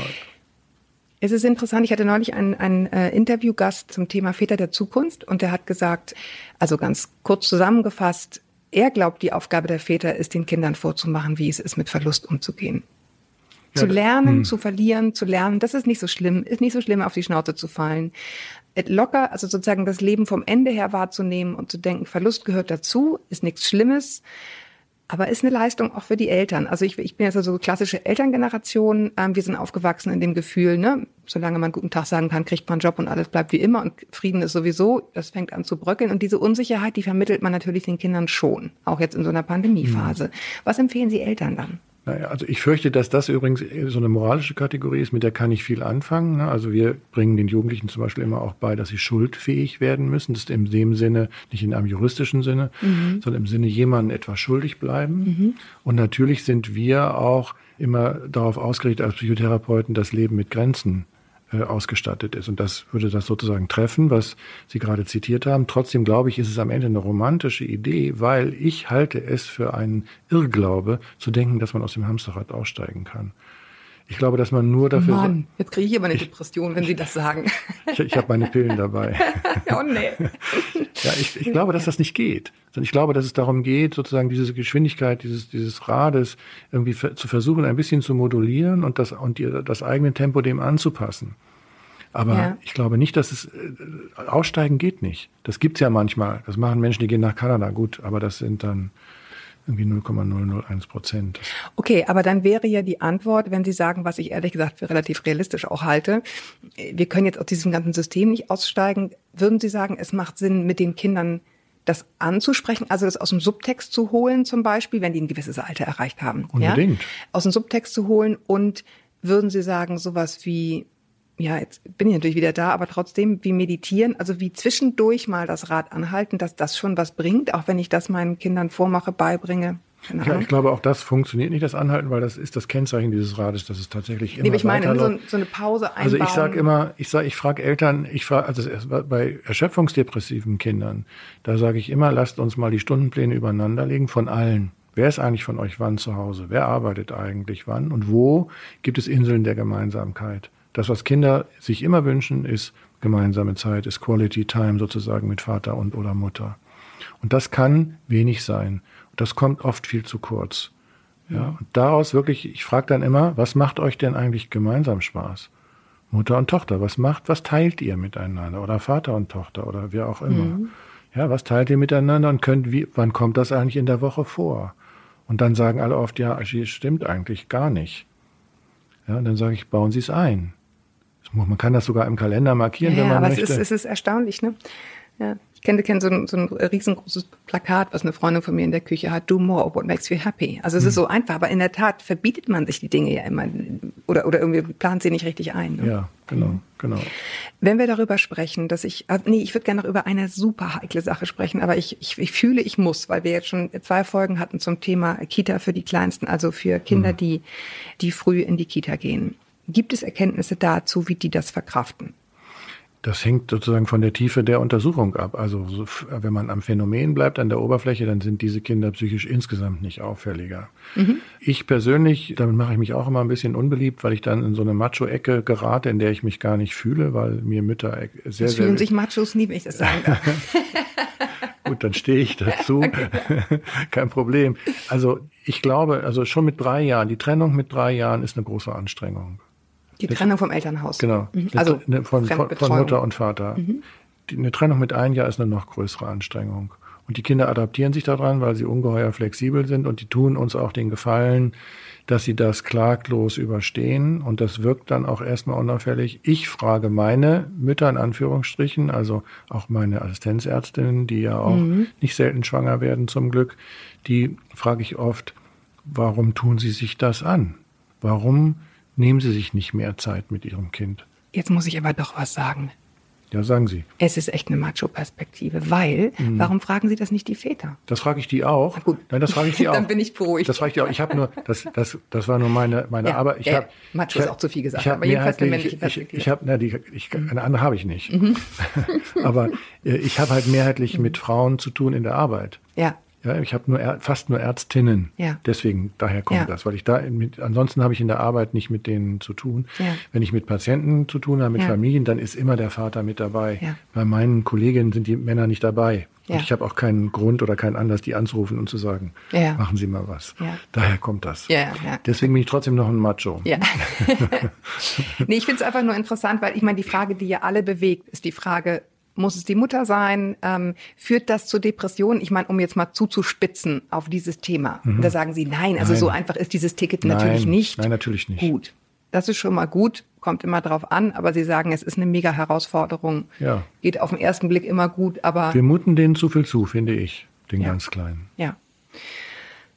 Es ist interessant, ich hatte neulich einen, einen äh, Interviewgast zum Thema Väter der Zukunft und der hat gesagt, also ganz kurz zusammengefasst, er glaubt, die Aufgabe der Väter ist, den Kindern vorzumachen, wie es ist, mit Verlust umzugehen. Ja, Zu da- lernen, hm. zu verlieren, zu lernen, das ist nicht so schlimm, ist nicht so schlimm, auf die Schnauze zu fallen. Äh, Locker, also sozusagen das Leben vom Ende her wahrzunehmen und zu denken, Verlust gehört dazu, ist nichts Schlimmes. Aber ist eine Leistung auch für die Eltern. Also ich, ich bin jetzt also so klassische Elterngeneration. Ähm, wir sind aufgewachsen in dem Gefühl, ne, solange man guten Tag sagen kann, kriegt man einen Job und alles bleibt wie immer und Frieden ist sowieso, das fängt an zu bröckeln. Und diese Unsicherheit, die vermittelt man natürlich den Kindern schon, auch jetzt in so einer Pandemiephase. Was empfehlen Sie Eltern dann? Naja, also ich fürchte, dass das übrigens so eine moralische Kategorie ist, mit der kann ich viel anfangen. Also wir bringen den Jugendlichen zum Beispiel immer auch bei, dass sie schuldfähig werden müssen. Das ist in dem Sinne, nicht in einem juristischen Sinne, mhm. sondern im Sinne, jemandem etwas schuldig bleiben. Mhm. Und natürlich sind wir auch immer darauf ausgerichtet als Psychotherapeuten, das Leben mit Grenzen äh, ausgestattet ist. Und das würde das sozusagen treffen, was Sie gerade zitiert haben. Trotzdem glaube ich, ist es am Ende eine romantische Idee, weil ich halte es für einen Irrglaube, zu denken, dass man aus dem Hamsterrad aussteigen kann. Ich glaube, dass man nur dafür... Mann, jetzt kriege ich aber eine Depression, wenn Sie das sagen. Ich, ich habe meine Pillen dabei. Oh nee. Ja, ich, ich glaube, dass das nicht geht. Sondern ich glaube, dass es darum geht, sozusagen diese Geschwindigkeit dieses, dieses Rades irgendwie zu versuchen, ein bisschen zu modulieren und das, und die, das eigene Tempo dem anzupassen. Aber ja. ich glaube nicht, dass es... Aussteigen geht nicht. Das gibt's ja manchmal. Das machen Menschen, die gehen nach Kanada. Gut, aber das sind dann... irgendwie null Komma null null eins Prozent. Okay, aber dann wäre ja die Antwort, wenn Sie sagen, was ich ehrlich gesagt für relativ realistisch auch halte, wir können jetzt aus diesem ganzen System nicht aussteigen, würden Sie sagen, es macht Sinn, mit den Kindern das anzusprechen, also das aus dem Subtext zu holen zum Beispiel, wenn die ein gewisses Alter erreicht haben? Unbedingt. Ja? Aus dem Subtext zu holen und würden Sie sagen, sowas wie... Ja, jetzt bin ich natürlich wieder da, aber trotzdem wie meditieren, also wie zwischendurch mal das Rad anhalten, dass das schon was bringt, auch wenn ich das meinen Kindern vormache, beibringe. Ja, ich glaube, auch das funktioniert nicht, das Anhalten, weil das ist das Kennzeichen dieses Rades, dass es tatsächlich immer nee, ich meine, weiterläuft. so, so eine Pause einbauen. Also ich sage immer, ich sage, ich frage Eltern, ich frage, also bei erschöpfungsdepressiven Kindern, da sage ich immer, lasst uns mal die Stundenpläne übereinander legen von allen. Wer ist eigentlich von euch wann zu Hause? Wer arbeitet eigentlich wann? Und wo gibt es Inseln der Gemeinsamkeit? Das, was Kinder sich immer wünschen, ist gemeinsame Zeit, ist Quality Time sozusagen mit Vater und oder Mutter. Und das kann wenig sein. Und das kommt oft viel zu kurz. Ja, und daraus wirklich, ich frage dann immer, was macht euch denn eigentlich gemeinsam Spaß? Mutter und Tochter, was macht, was teilt ihr miteinander? Oder Vater und Tochter oder wer auch immer. Mhm. Ja, was teilt ihr miteinander und könnt, wie, wann kommt das eigentlich in der Woche vor? Und dann sagen alle oft, ja, stimmt eigentlich gar nicht. Ja, und dann sage ich, bauen Sie es ein. Man kann das sogar im Kalender markieren, ja, wenn man aber möchte. Es ist, es ist erstaunlich, ne? Ja. Ich kenne, kenne so, ein, so ein riesengroßes Plakat, was eine Freundin von mir in der Küche hat. Do more, what makes you happy. Also es hm. ist so einfach, aber in der Tat verbietet man sich die Dinge ja immer oder, oder irgendwie plant sie nicht richtig ein. Ne? Ja, genau, genau. Wenn wir darüber sprechen, dass ich, also nee, ich würde gerne noch über eine super heikle Sache sprechen, aber ich, ich, ich fühle, ich muss, weil wir jetzt schon zwei Folgen hatten zum Thema Kita für die Kleinsten, also für Kinder, hm. die, die früh in die Kita gehen. Gibt es Erkenntnisse dazu, wie die das verkraften? Das hängt sozusagen von der Tiefe der Untersuchung ab. Also so, wenn man am Phänomen bleibt, an der Oberfläche, dann sind diese Kinder psychisch insgesamt nicht auffälliger. Mhm. Ich persönlich, damit mache ich mich auch immer ein bisschen unbeliebt, weil ich dann in so eine Macho-Ecke gerate, in der ich mich gar nicht fühle, weil mir Mütter sehr, das sehr... fühlen sich Machos nie, wenn ich das sagen darf. Gut, dann stehe ich dazu. Okay. Kein Problem. Also ich glaube, also schon mit drei Jahren, die Trennung mit drei Jahren ist eine große Anstrengung. Die Trennung vom Elternhaus. Genau. Mhm. Also eine, von, von, von Mutter und Vater. Mhm. Die, eine Trennung mit einem Jahr ist eine noch größere Anstrengung. Und die Kinder adaptieren sich daran, weil sie ungeheuer flexibel sind und die tun uns auch den Gefallen, dass sie das klaglos überstehen und das wirkt dann auch erstmal unauffällig. Ich frage meine Mütter in Anführungsstrichen, also auch meine Assistenzärztinnen, die ja auch mhm. nicht selten schwanger werden zum Glück, die frage ich oft, warum tun sie sich das an? Warum nehmen Sie sich nicht mehr Zeit mit Ihrem Kind? Jetzt muss ich aber doch was sagen. Ja, sagen Sie. Es ist echt eine Macho-Perspektive, weil, mhm. warum fragen Sie das nicht die Väter? Das frage ich die auch. Na gut. Nein, das frage ich die auch. Dann bin ich beruhigt. Das frage ich die auch. Ich habe nur, das, das, das war nur meine, meine ja, Arbeit. Ich ja, hab, Macho ich, ist auch zu viel gesagt, ich aber jedenfalls eine männliche ich, Perspektive. Ich, ich habe, na, die, ich, eine andere habe ich nicht. Mhm. Aber äh, ich habe halt mehrheitlich mhm. mit Frauen zu tun in der Arbeit. Ja. Ja, ich habe nur fast nur Ärztinnen. Ja. Deswegen, daher kommt ja. das. Weil ich da, mit, ansonsten habe ich in der Arbeit nicht mit denen zu tun. Ja. Wenn ich mit Patienten zu tun habe, mit ja. Familien, dann ist immer der Vater mit dabei. Ja. Bei meinen Kolleginnen sind die Männer nicht dabei. Ja. Und ich habe auch keinen Grund oder keinen Anlass, die anzurufen und zu sagen, ja. machen Sie mal was. Ja. Daher kommt das. Ja, ja. Deswegen bin ich trotzdem noch ein Macho. Ja. Nee, ich finde es einfach nur interessant, weil ich meine, die Frage, die ja alle bewegt, ist die Frage, muss es die Mutter sein? Ähm, führt das zu Depressionen? Ich meine, um jetzt mal zuzuspitzen auf dieses Thema. Mhm. Und da sagen Sie, nein, also nein. so einfach ist dieses Ticket nein. natürlich nicht. Nein, natürlich nicht. Gut, das ist schon mal gut, kommt immer drauf an, aber Sie sagen, es ist eine mega Herausforderung. Ja. Geht auf den ersten Blick immer gut, aber... Wir muten denen zu viel zu, finde ich, den ja. ganz Kleinen. Ja.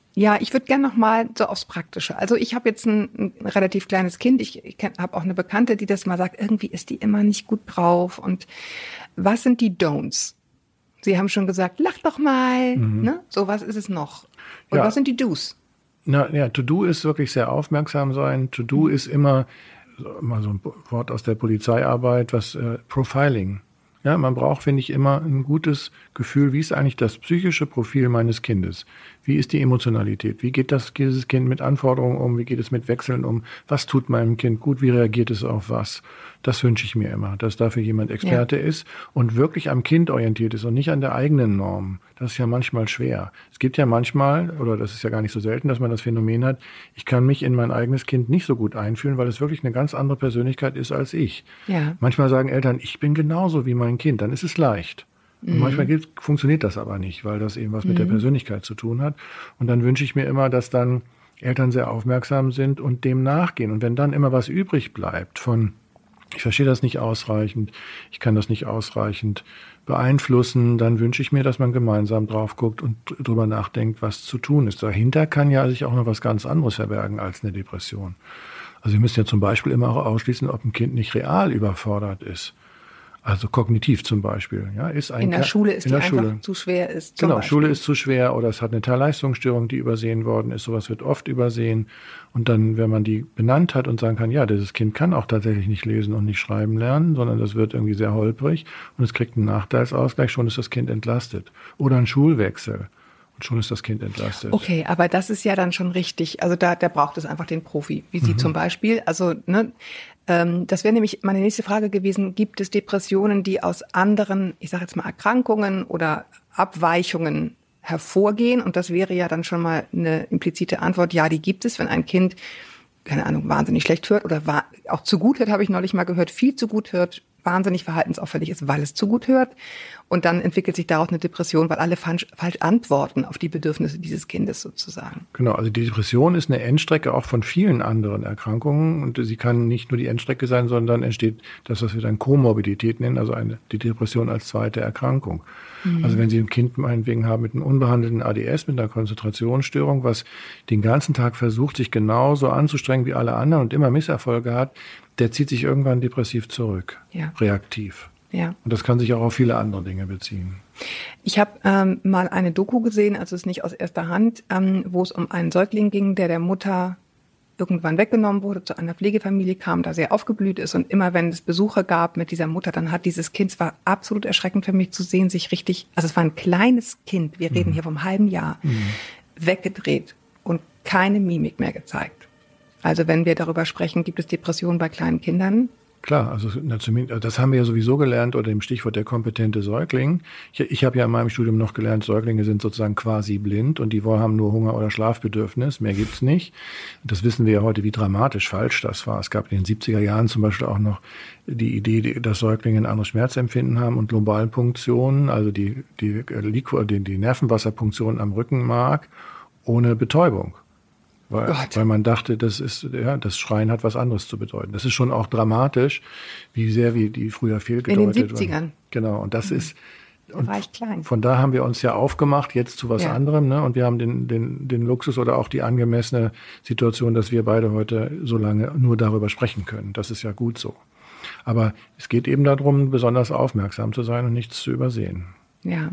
Ja, ich würde gerne noch mal so aufs Praktische. Also ich habe jetzt ein, ein relativ kleines Kind. Ich, ich habe auch eine Bekannte, die das mal sagt, irgendwie ist die immer nicht gut drauf. Und was sind die Don'ts? Sie haben schon gesagt, lach doch mal. Mhm. Ne? So, was ist es noch? Und ja. was sind die Do's? Na ja, To-Do ist wirklich sehr aufmerksam sein. To-Do mhm. ist immer, mal so ein Wort aus der Polizeiarbeit, was äh, Profiling. Ja, man braucht, finde ich, immer ein gutes Gefühl, wie ist eigentlich das psychische Profil meines Kindes? Wie ist die Emotionalität? Wie geht das, dieses Kind mit Anforderungen um? Wie geht es mit Wechseln um? Was tut meinem Kind gut? Wie reagiert es auf was? Das wünsche ich mir immer, dass dafür jemand Experte ja. ist und wirklich am Kind orientiert ist und nicht an der eigenen Norm. Das ist ja manchmal schwer. Es gibt ja manchmal, oder das ist ja gar nicht so selten, dass man das Phänomen hat, ich kann mich in mein eigenes Kind nicht so gut einfühlen, weil es wirklich eine ganz andere Persönlichkeit ist als ich. Ja. Manchmal sagen Eltern, ich bin genauso wie mein Kind, dann ist es leicht. Und mhm. manchmal geht, funktioniert das aber nicht, weil das eben was mit mhm. der Persönlichkeit zu tun hat. Und dann wünsche ich mir immer, dass dann Eltern sehr aufmerksam sind und dem nachgehen. Und wenn dann immer was übrig bleibt von, ich verstehe das nicht ausreichend, ich kann das nicht ausreichend beeinflussen, dann wünsche ich mir, dass man gemeinsam drauf guckt und drüber nachdenkt, was zu tun ist. Dahinter kann ja sich auch noch was ganz anderes verbergen als eine Depression. Also wir müssen ja zum Beispiel immer auch ausschließen, ob ein Kind nicht real überfordert ist. Also kognitiv zum Beispiel. Ja, ist ein in der Ke- Schule ist in die der Schule. einfach zu schwer ist. Zum Genau, Beispiel. Schule ist zu schwer oder es hat eine Teilleistungsstörung, die übersehen worden ist. Sowas wird oft übersehen. Und dann, wenn man die benannt hat und sagen kann, ja, dieses Kind kann auch tatsächlich nicht lesen und nicht schreiben lernen, sondern das wird irgendwie sehr holprig und es kriegt einen Nachteilsausgleich, schon ist das Kind entlastet. Oder ein Schulwechsel. Und schon ist das Kind entlastet. Okay, aber das ist ja dann schon richtig. Also da, da braucht es einfach den Profi, wie Sie mhm. zum Beispiel. Also ne, ähm, das wäre nämlich meine nächste Frage gewesen. Gibt es Depressionen, die aus anderen, ich sage jetzt mal Erkrankungen oder Abweichungen hervorgehen? Und das wäre ja dann schon mal eine implizite Antwort. Ja, die gibt es, wenn ein Kind, keine Ahnung, wahnsinnig schlecht hört oder wa- auch zu gut hört, habe ich neulich mal gehört, viel zu gut hört, wahnsinnig verhaltensauffällig ist, weil es zu gut hört. Und dann entwickelt sich daraus eine Depression, weil alle falsch, falsch antworten auf die Bedürfnisse dieses Kindes sozusagen. Genau, also die Depression ist eine Endstrecke auch von vielen anderen Erkrankungen. Und sie kann nicht nur die Endstrecke sein, sondern entsteht das, was wir dann Komorbidität nennen, also eine, die Depression als zweite Erkrankung. Mhm. Also wenn Sie ein Kind meinetwegen haben mit einem unbehandelten A D S, mit einer Konzentrationsstörung, was den ganzen Tag versucht, sich genauso anzustrengen wie alle anderen und immer Misserfolge hat, der zieht sich irgendwann depressiv zurück, ja. reaktiv. Ja. Und das kann sich auch auf viele andere Dinge beziehen. Ich habe ähm, mal eine Doku gesehen, also es ist nicht aus erster Hand, ähm, wo es um einen Säugling ging, der der Mutter irgendwann weggenommen wurde, zu einer Pflegefamilie kam, da sehr aufgeblüht ist. Und immer wenn es Besucher gab mit dieser Mutter, dann hat dieses Kind, es war absolut erschreckend für mich zu sehen, sich richtig, also es war ein kleines Kind, wir reden mhm. hier vom halben Jahr, mhm. weggedreht und keine Mimik mehr gezeigt. Also wenn wir darüber sprechen, gibt es Depressionen bei kleinen Kindern? Klar, also das haben wir ja sowieso gelernt unter dem Stichwort der kompetente Säugling. Ich, ich habe ja in meinem Studium noch gelernt, Säuglinge sind sozusagen quasi blind und die haben nur Hunger oder Schlafbedürfnis, mehr gibt's nicht. Das wissen wir ja heute, wie dramatisch falsch das war. Es gab in den siebziger Jahren zum Beispiel auch noch die Idee, dass Säuglinge ein anderes Schmerzempfinden haben und Lumbalpunktionen, also die, die, die, die Nervenwasserpunktion am Rückenmark ohne Betäubung. Weil, weil man dachte, das ist, ja, das Schreien hat was anderes zu bedeuten. Das ist schon auch dramatisch, wie sehr wie die früher fehlgedeutet in den siebzigern. Waren. Genau. Und das mhm. ist, da war ich klein. Von da haben wir uns ja aufgemacht, jetzt zu was ja. anderem, ne? Und wir haben den, den, den Luxus oder auch die angemessene Situation, dass wir beide heute so lange nur darüber sprechen können. Das ist ja gut so. Aber es geht eben darum, besonders aufmerksam zu sein und nichts zu übersehen. Ja.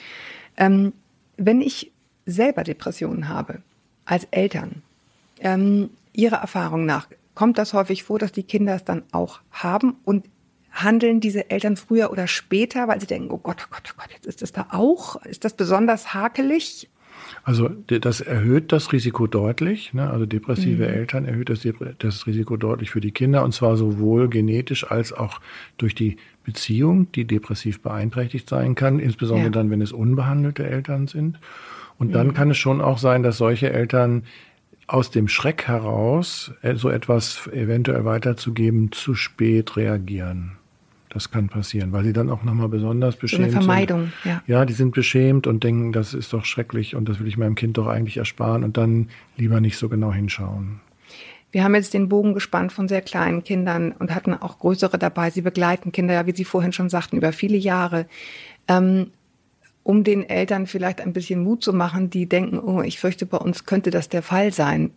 Ähm, wenn ich selber Depressionen habe, als Eltern, ähm, Ihrer Erfahrung nach, kommt das häufig vor, dass die Kinder es dann auch haben und handeln diese Eltern früher oder später, weil sie denken, oh Gott, oh Gott, oh Gott, jetzt ist das da auch? Ist das besonders hakelig? Also das erhöht das Risiko deutlich. Ne? Also depressive mhm. Eltern erhöht das, das Risiko deutlich für die Kinder und zwar sowohl genetisch als auch durch die Beziehung, die depressiv beeinträchtigt sein kann, insbesondere ja. dann, wenn es unbehandelte Eltern sind. Und dann mhm. kann es schon auch sein, dass solche Eltern aus dem Schreck heraus, so etwas eventuell weiterzugeben, zu spät reagieren. Das kann passieren, weil sie dann auch nochmal besonders beschämt sind. So eine Vermeidung, sind. ja. Ja, die sind beschämt und denken, das ist doch schrecklich und das will ich meinem Kind doch eigentlich ersparen und dann lieber nicht so genau hinschauen. Wir haben jetzt den Bogen gespannt von sehr kleinen Kindern und hatten auch größere dabei. Sie begleiten Kinder, ja, wie Sie vorhin schon sagten, über viele Jahre. Ähm, um den Eltern vielleicht ein bisschen Mut zu machen, die denken, oh, ich fürchte, bei uns könnte das der Fall sein.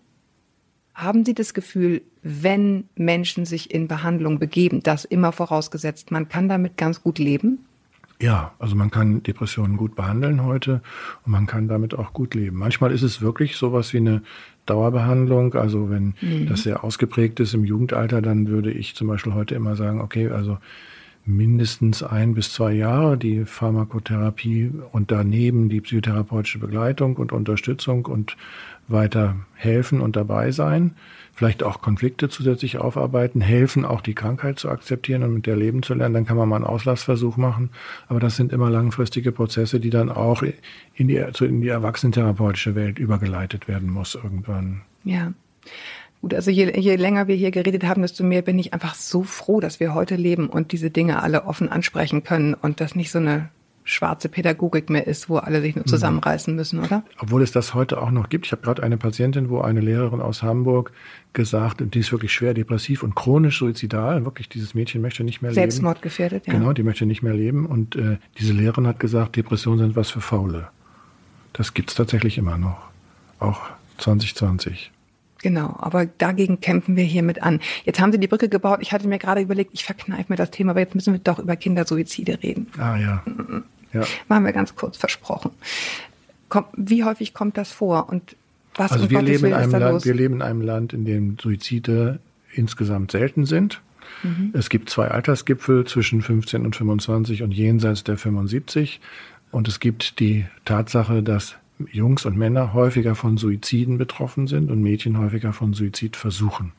Haben Sie das Gefühl, wenn Menschen sich in Behandlung begeben, das immer vorausgesetzt, man kann damit ganz gut leben? Ja, also man kann Depressionen gut behandeln heute und man kann damit auch gut leben. Manchmal ist es wirklich sowas wie eine Dauerbehandlung. Also wenn mhm. das sehr ausgeprägt ist im Jugendalter, dann würde ich zum Beispiel heute immer sagen, okay, also mindestens ein bis zwei Jahre die Pharmakotherapie und daneben die psychotherapeutische Begleitung und Unterstützung und weiter helfen und dabei sein. Vielleicht auch Konflikte zusätzlich aufarbeiten, helfen auch die Krankheit zu akzeptieren und mit der leben zu lernen. Dann kann man mal einen Auslassversuch machen. Aber das sind immer langfristige Prozesse, die dann auch in die, in die erwachsenentherapeutische Welt übergeleitet werden muss irgendwann. Ja. Gut, also je, je länger wir hier geredet haben, desto mehr bin ich einfach so froh, dass wir heute leben und diese Dinge alle offen ansprechen können und das nicht so eine schwarze Pädagogik mehr ist, wo alle sich nur zusammenreißen müssen, oder? Obwohl es das heute auch noch gibt. Ich habe gerade eine Patientin, wo eine Lehrerin aus Hamburg gesagt, die ist wirklich schwer depressiv und chronisch suizidal. Wirklich, dieses Mädchen möchte nicht mehr leben. Selbstmordgefährdet, ja. Genau, die möchte nicht mehr leben. Und äh, diese Lehrerin hat gesagt, Depressionen sind was für Faule. Das gibt's tatsächlich immer noch. Auch zwanzig zwanzig. Genau, aber dagegen kämpfen wir hiermit an. Jetzt haben Sie die Brücke gebaut. Ich hatte mir gerade überlegt, ich verkneife mir das Thema, aber jetzt müssen wir doch über Kindersuizide reden. Ah ja. Ja. Machen wir ganz kurz, versprochen. Komm, wie häufig kommt das vor und was also um wir Gottes leben in Willen einem ist da Land, los? Wir leben in einem Land, in dem Suizide insgesamt selten sind. Mhm. Es gibt zwei Altersgipfel zwischen fünfzehn und fünfundzwanzig und jenseits der fünfundsiebzig. Und es gibt die Tatsache, dass Jungs und Männer häufiger von Suiziden betroffen sind und Mädchen häufiger von Suizidversuchen.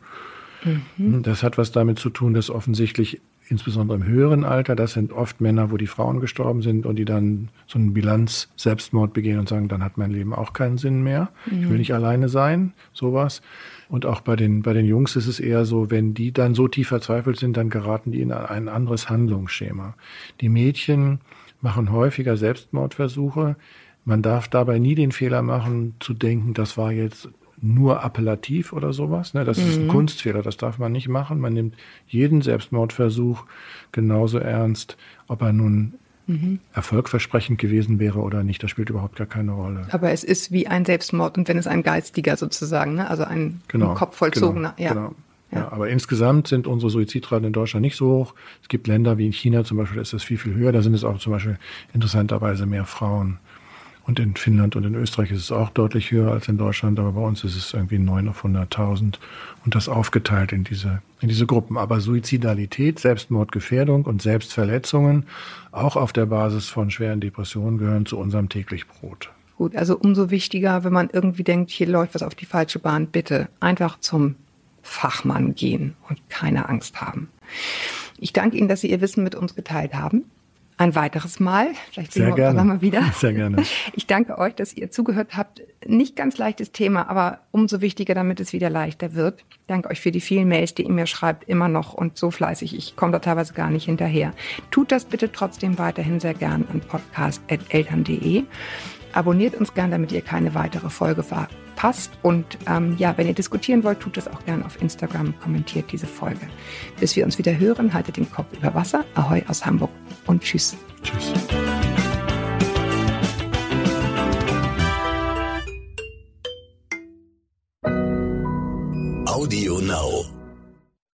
Mhm. Das hat was damit zu tun, dass offensichtlich insbesondere im höheren Alter, das sind oft Männer, wo die Frauen gestorben sind und die dann so einen Bilanz-Selbstmord begehen und sagen, dann hat mein Leben auch keinen Sinn mehr. Mhm. Ich will nicht alleine sein, sowas. Und auch bei den, bei den Jungs ist es eher so, wenn die dann so tief verzweifelt sind, dann geraten die in ein anderes Handlungsschema. Die Mädchen machen häufiger Selbstmordversuche. Man darf dabei nie den Fehler machen, zu denken, das war jetzt nur appellativ oder sowas. Das ist ein mhm. Kunstfehler, das darf man nicht machen. Man nimmt jeden Selbstmordversuch genauso ernst, ob er nun mhm. erfolgversprechend gewesen wäre oder nicht. Das spielt überhaupt gar keine Rolle. Aber es ist wie ein Selbstmord und wenn es ein geistiger sozusagen, ne? Also ein, genau, ein kopfvollzogener. Genau, ja. genau. Ja. Ja, aber insgesamt sind unsere Suizidraten in Deutschland nicht so hoch. Es gibt Länder wie in China zum Beispiel, ist das viel, viel höher. Da sind es auch zum Beispiel interessanterweise mehr Frauen. Und in Finnland und in Österreich ist es auch deutlich höher als in Deutschland, aber bei uns ist es irgendwie neun auf hunderttausend und das aufgeteilt in diese, in diese Gruppen. Aber Suizidalität, Selbstmordgefährdung und Selbstverletzungen, auch auf der Basis von schweren Depressionen, gehören zu unserem täglich Brot. Gut, also umso wichtiger, wenn man irgendwie denkt, hier läuft was auf die falsche Bahn, bitte einfach zum Fachmann gehen und keine Angst haben. Ich danke Ihnen, dass Sie Ihr Wissen mit uns geteilt haben. Ein weiteres Mal. Vielleicht sehen Sehr wir uns gerne. mal wieder. Sehr gerne. Ich danke euch, dass ihr zugehört habt. Nicht ganz leichtes Thema, aber umso wichtiger, damit es wieder leichter wird. Danke euch für die vielen Mails, die ihr mir schreibt, immer noch und so fleißig. Ich komme da teilweise gar nicht hinterher. Tut das bitte trotzdem weiterhin sehr gern an podcast at eltern punkt de. Abonniert uns gern, damit ihr keine weitere Folge verpasst. Und ähm, ja, wenn ihr diskutieren wollt, tut das auch gern auf Instagram, kommentiert diese Folge. Bis wir uns wieder hören, haltet den Kopf über Wasser. Ahoi aus Hamburg und tschüss. Tschüss. Audio Now.